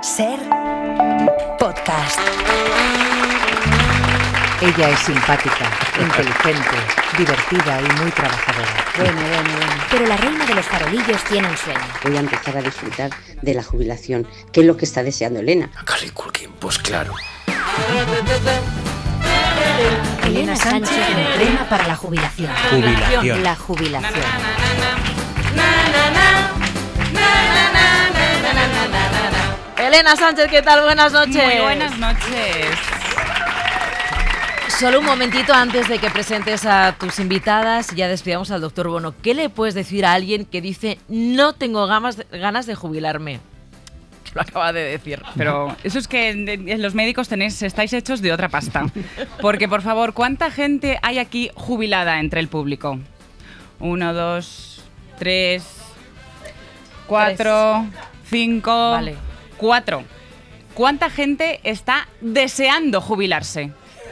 Ser podcast. Ella es simpática, inteligente, divertida y muy trabajadora. Bueno. Pero la reina de los farolillos tiene un sueño. Voy a empezar a disfrutar de la jubilación, que es lo que está deseando Elena. Macaulay Culkin, pues claro. Elena Sánchez entrena para la jubilación. Jubilación. La jubilación. Elena Sánchez, ¿qué tal? Buenas noches. Muy buenas noches. Solo un momentito antes de que presentes a tus invitadas y ya despidamos al doctor Bono. ¿Qué le puedes decir a alguien que dice no tengo ganas de jubilarme? Lo acaba de decir. Pero eso es que en los médicos estáis hechos de otra pasta. Porque, por favor, ¿cuánta gente hay aquí jubilada entre el público? 1, 2, 3, 4, 5, Vale. 4. ¿Cuánta gente está deseando jubilarse?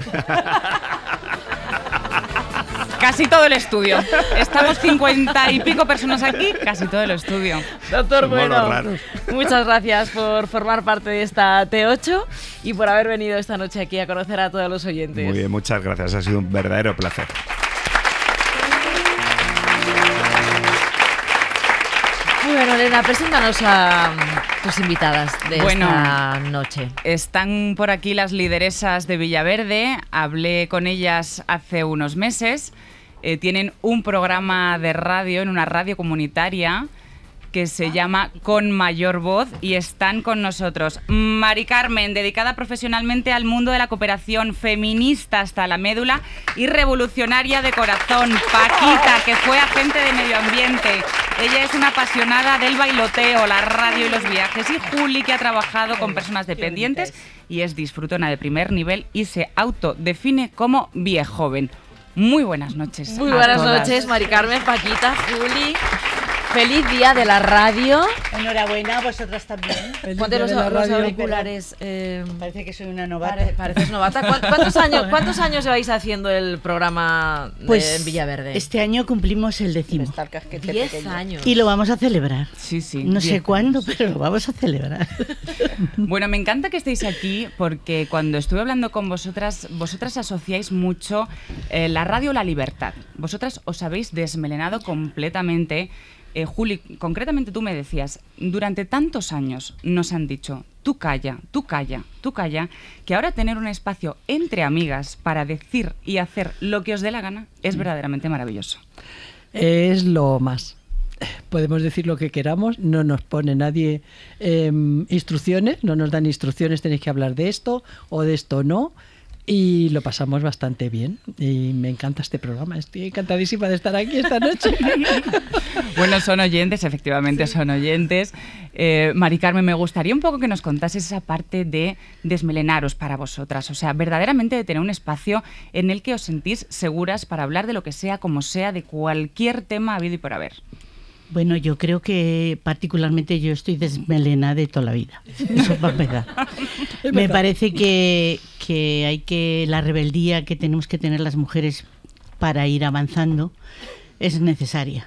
Casi todo el estudio. Estamos 50 y pico personas aquí, casi todo el estudio. Doctor Somos Bueno, los raros. muchas gracias por formar parte de esta T8 y por haber venido esta noche aquí a conocer a todos los oyentes. Muy bien, muchas gracias. Ha sido un verdadero placer. Bueno, Elena, preséntanos a tus invitadas de esta noche. Están por aquí las lideresas de Villaverde. Hablé con ellas hace unos meses. Tienen un programa de radio en una radio comunitaria que se llama Con Mayor Voz y están con nosotros. Mari Carmen, dedicada profesionalmente al mundo de la cooperación, feminista hasta la médula y revolucionaria de corazón. Paquita, que fue agente de medio ambiente. Ella es una apasionada del bailoteo, la radio y los viajes. Y Juli, que ha trabajado con personas dependientes y es disfrutona de primer nivel y se autodefine como viejoven. Muy buenas noches. Muy a buenas todas. noches, Mari Carmen, Paquita, Juli. Feliz día de la radio. Enhorabuena, vosotras también. Ponte los auriculares. Parece que soy una novata. Pareces novata. ¿Cuántos años lleváis haciendo el programa en Villaverde? Este año cumplimos el 10º. 10 años. Y lo vamos a celebrar. Sí, sí. No 10 sé cuándo, pero lo vamos a celebrar. Bueno, me encanta que estéis aquí porque cuando estuve hablando con vosotras asociáis mucho la radio a la libertad. Vosotras os habéis desmelenado completamente. Juli, concretamente tú me decías, durante tantos años nos han dicho, tú calla, que ahora tener un espacio entre amigas para decir y hacer lo que os dé la gana es verdaderamente maravilloso. Es lo más. Podemos decir lo que queramos, no nos pone nadie instrucciones, no nos dan instrucciones, tenéis que hablar de esto o de esto no. Y lo pasamos bastante bien y me encanta este programa, estoy encantadísima de estar aquí esta noche. Bueno, son oyentes, efectivamente son oyentes. Mari Carmen, me gustaría un poco que nos contases esa parte de desmelenaros para vosotras, o sea, verdaderamente de tener un espacio en el que os sentís seguras para hablar de lo que sea, como sea, de cualquier tema habido y por haber. Bueno, yo creo que particularmente yo estoy desmelenada de toda la vida. Eso es verdad. Me parece que la rebeldía que tenemos que tener las mujeres para ir avanzando es necesaria.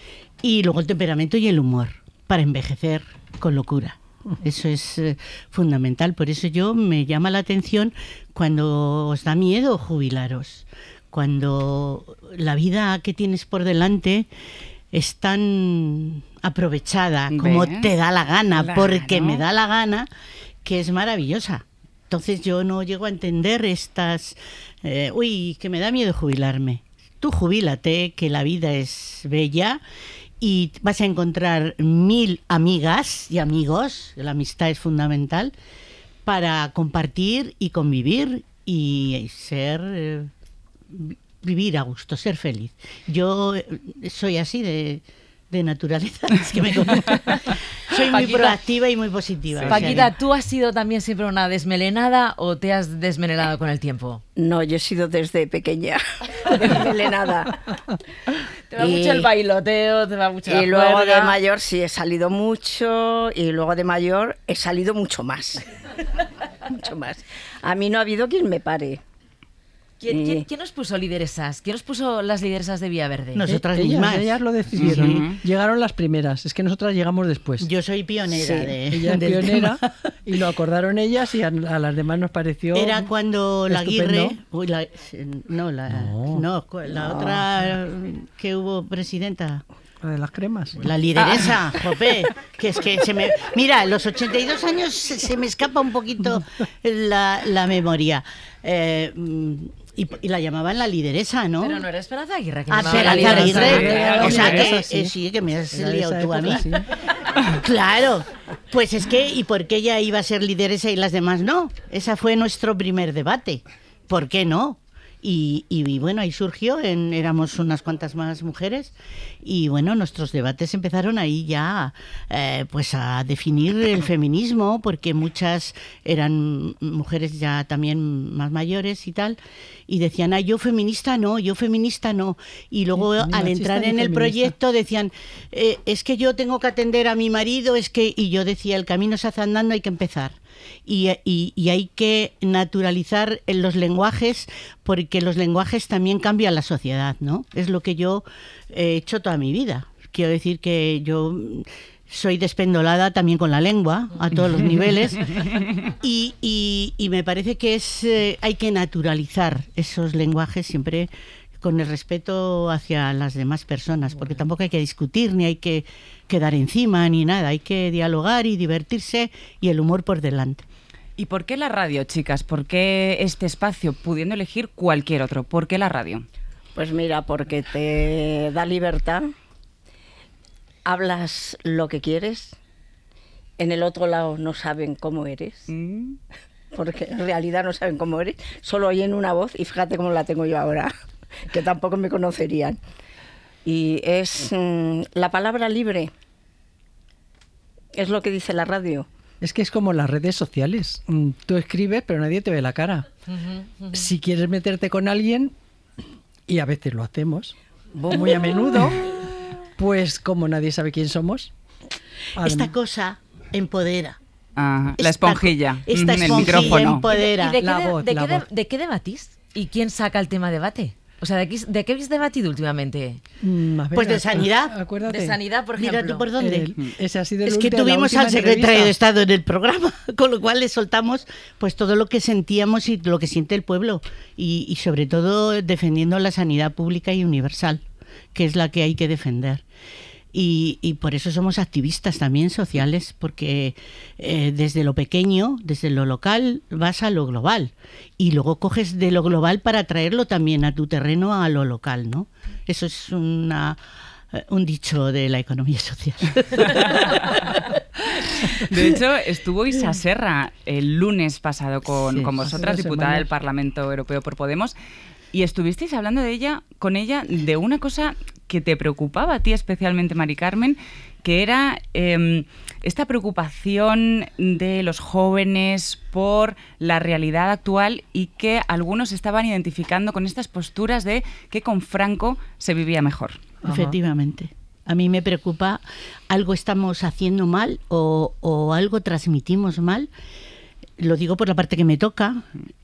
Y luego el temperamento y el humor para envejecer con locura. Eso es fundamental. Por eso me llama la atención cuando os da miedo jubilaros. Cuando la vida que tienes por delante es tan aprovechada como te da la gana, Claro. porque me da la gana, que es maravillosa. Entonces yo no llego a entender estas... que me da miedo jubilarme. Tú jubílate, que la vida es bella y vas a encontrar 1000 amigas y amigos, la amistad es fundamental, para compartir y convivir y ser... vivir a gusto, ser feliz. Yo soy así de naturaleza. Es que soy muy proactiva y muy positiva. Sí. Paquita, ¿tú has sido también siempre una desmelenada o te has desmelenado con el tiempo? No, yo he sido desde pequeña desmelenada. Te va mucho el bailoteo, te va mucho la Y luego juerga. de mayor sí he salido mucho y luego de mayor he salido mucho más. Mucho más. A mí no ha habido quien me pare. ¿Quién os puso lideresas? ¿Quién os puso las lideresas de Villaverde? Nosotras mismas. Ellas lo decidieron. Llegaron las primeras. Es que nosotras llegamos después. Yo soy pionera Ella es del pionera tema. y lo acordaron ellas y a las demás nos pareció Era cuando la estupendo. Aguirre... Uy, la otra que hubo presidenta... La de las cremas. La lideresa, jope, que es que se me... Mira, los 82 años se me escapa un poquito la memoria. Y la llamaban la lideresa, ¿no? Pero no era Esperanza Aguirre. Que Esperanza Aguirre. O sea que sí, que me has liado tú a mí. Sí. Claro, pues es que, ¿y por qué ella iba a ser lideresa y las demás no? Ese fue nuestro primer debate. ¿Por qué no? Y bueno, ahí surgió, éramos unas cuantas más mujeres y bueno, nuestros debates empezaron ahí ya pues a definir el feminismo, porque muchas eran mujeres ya también más mayores y tal, y decían, yo feminista no, y luego al entrar en el proyecto decían, es que yo tengo que atender a mi marido, y yo decía, el camino se hace andando, hay que empezar. Y hay que naturalizar en los lenguajes, porque los lenguajes también cambian la sociedad, ¿no? Es lo que yo he hecho toda mi vida. Quiero decir que yo soy despendolada también con la lengua, a todos los niveles, y me parece que hay que naturalizar esos lenguajes siempre con el respeto hacia las demás personas, porque tampoco hay que discutir, ni hay que quedar encima, ni nada. Hay que dialogar y divertirse, y el humor por delante. ¿Y por qué la radio, chicas? ¿Por qué este espacio, pudiendo elegir cualquier otro? ¿Por qué la radio? Pues mira, porque te da libertad, hablas lo que quieres, en el otro lado no saben cómo eres, porque en realidad no saben cómo eres, solo oyen una voz, y fíjate cómo la tengo yo ahora, que tampoco me conocerían. Y es la palabra libre, es lo que dice la radio. Es que es como las redes sociales. Tú escribes, pero nadie te ve la cara. Si quieres meterte con alguien, y a veces lo hacemos, muy a menudo, pues como nadie sabe quién somos. Esta cosa empodera. La esponjilla, esta el esponjilla micrófono. Empodera. ¿De qué debatís? ¿Y quién saca el tema debate? O sea, ¿de qué habéis debatido últimamente? Pues de sanidad. Acuérdate. De sanidad, por ejemplo. Mira tú por dónde. Ese ha sido es que tuvimos al secretario de Estado en el programa, con lo cual le soltamos pues todo lo que sentíamos y lo que siente el pueblo. Y sobre todo defendiendo la sanidad pública y universal, que es la que hay que defender. Y por eso somos activistas también sociales, porque desde lo pequeño, desde lo local, vas a lo global. Y luego coges de lo global para traerlo también a tu terreno, a lo local, ¿no? Eso es un dicho de la economía social. De hecho, estuvo Isa Serra el lunes pasado con vosotras, hace 2 diputada del semanas. Parlamento Europeo por Podemos, y estuvisteis hablando con ella de una cosa que te preocupaba a ti especialmente, Mari Carmen, que era esta preocupación de los jóvenes por la realidad actual, y que algunos estaban identificando con estas posturas de que con Franco se vivía mejor. Efectivamente. A mí me preocupa, algo estamos haciendo mal o algo transmitimos mal. Lo digo por la parte que me toca,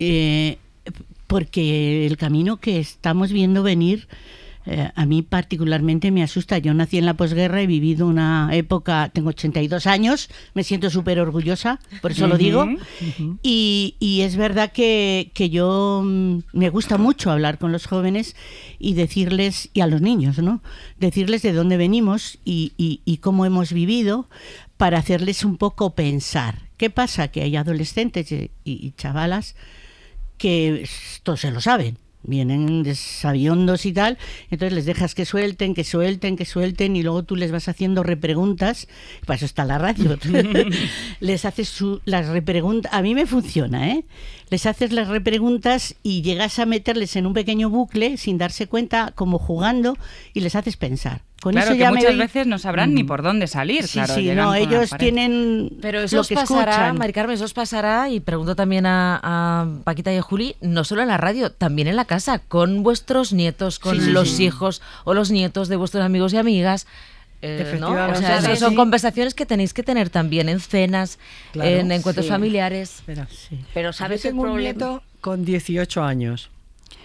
porque el camino que estamos viendo venir a mí particularmente me asusta. Yo nací en la posguerra, he vivido una época, tengo 82 años, me siento súper orgullosa, por eso lo digo, y es verdad que yo me gusta mucho hablar con los jóvenes y decirles, y a los niños, ¿no? Decirles de dónde venimos y cómo hemos vivido, para hacerles un poco pensar. ¿Qué pasa? Que hay adolescentes y chavalas que esto se lo saben, vienen desabiondos y tal, entonces les dejas que suelten, y luego tú les vas haciendo repreguntas, para eso está la radio, les haces las repreguntas, a mí me funciona, les haces las repreguntas y llegas a meterles en un pequeño bucle sin darse cuenta, como jugando, y les haces pensar. Con claro, eso que ya muchas veces no sabrán ni por dónde salir. Sí, claro, sí, no, ellos tienen pero eso lo os que pasará, escuchan. Mari Carmen, eso os pasará, y pregunto también a Paquita y a Juli, no solo en la radio, también en la casa, con vuestros nietos, con los hijos o los nietos de vuestros amigos y amigas. ¿No? O sea, esas son conversaciones que tenéis que tener también en cenas, en encuentros familiares. Pero ¿sabes Yo tengo el un problema? nieto con 18 años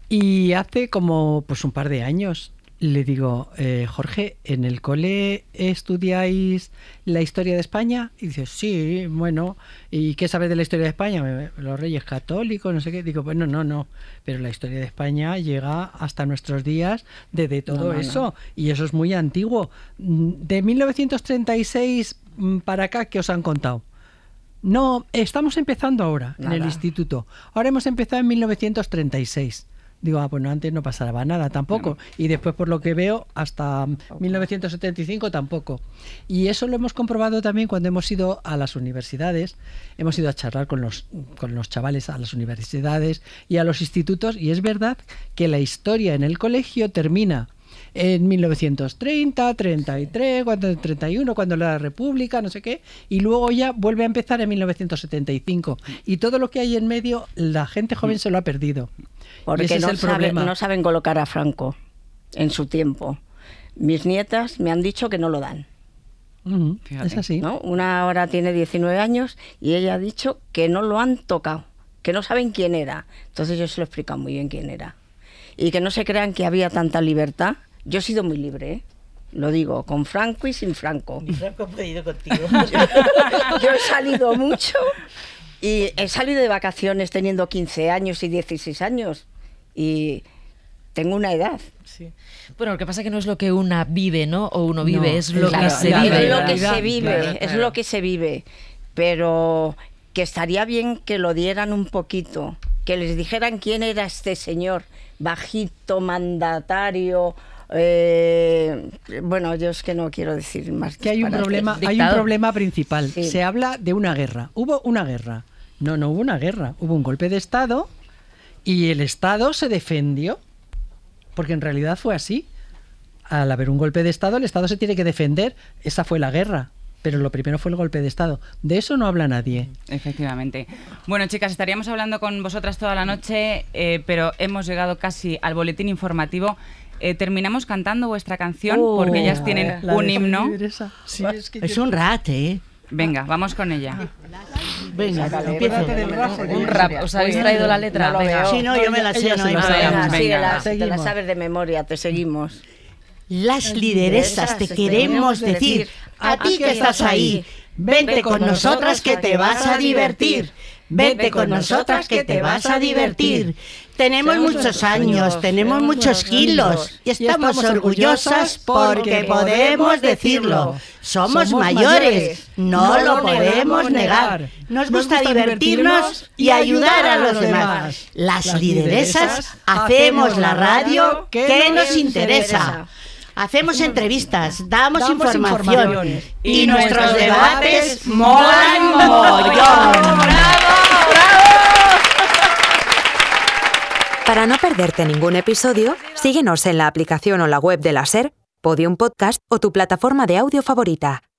Y hace como pues un par de años le digo, Jorge, ¿en el cole estudiáis la historia de España? Y dice, sí, bueno, ¿y qué sabes de la historia de España? Los reyes católicos, no sé qué. Digo, bueno, no, pero la historia de España llega hasta nuestros días desde todo eso, y eso es muy antiguo. De 1936 para acá, ¿qué os han contado? No, estamos empezando ahora en el instituto. Ahora hemos empezado en 1936. Digo, bueno, antes no pasaba nada tampoco. No. Y después, por lo que veo, hasta 1975 tampoco. Y eso lo hemos comprobado también cuando hemos ido a las universidades. Hemos ido a charlar con los chavales a las universidades y a los institutos. Y es verdad que la historia en el colegio termina en 1930, 33, 31, cuando la República, no sé qué, y luego ya vuelve a empezar en 1975. Y todo lo que hay en medio, la gente joven se lo ha perdido. Porque ese es el problema. No saben colocar a Franco en su tiempo. Mis nietas me han dicho que no lo dan. Es así. ¿No? Una ahora tiene 19 años y ella ha dicho que no lo han tocado, que no saben quién era. Entonces yo se lo he explicado muy bien quién era. Y que no se crean que había tanta libertad. Yo he sido muy libre, ¿eh? Lo digo, con Franco y sin Franco. Y Franco ha podido contigo. Yo he salido mucho y he salido de vacaciones teniendo 15 años y 16 años. Y tengo una edad. Sí. Bueno, lo que pasa es que no es lo que una vive, ¿no? O uno vive, No, es lo claro, que se vive. Es lo que se vive, Claro. es lo que se vive. Pero que estaría bien que lo dieran un poquito, que les dijeran quién era este señor, bajito, mandatario. Bueno, yo es que no quiero decir más. Que hay un problema principal. Sí. Se habla de una guerra. ¿Hubo una guerra? No hubo una guerra. Hubo un golpe de Estado y el Estado se defendió. Porque en realidad fue así. Al haber un golpe de Estado, el Estado se tiene que defender. Esa fue la guerra. Pero lo primero fue el golpe de Estado. De eso no habla nadie. Efectivamente. Bueno, chicas, estaríamos hablando con vosotras toda la noche, pero hemos llegado casi al boletín informativo. Terminamos cantando vuestra canción porque ellas tienen un himno. Sí, es un rat, ¿eh? Venga, vamos con ella. Venga, empiezo. Un rap. ¿Os habéis traído la letra? No lo Venga. veo. Sí, no, yo me la sé. No, Venga, síguela, te Seguimos. la sabes de memoria, te seguimos. Las lideresas te queremos decir, a ti que estás ahí, vente con nosotras que te vas a divertir. Vente con nosotras que te vas a divertir. Tenemos muchos años, tenemos muchos kilos y estamos orgullosas porque podemos decirlo. Somos mayores, no lo podemos negar. Nos gusta divertirnos y ayudar a los demás. Las lideresas hacemos la radio que nos interesa. Hacemos entrevistas, damos información y nuestros debates molan mogollón. Para no perderte ningún episodio, síguenos en la aplicación o la web de la SER, Podium Podcast o tu plataforma de audio favorita.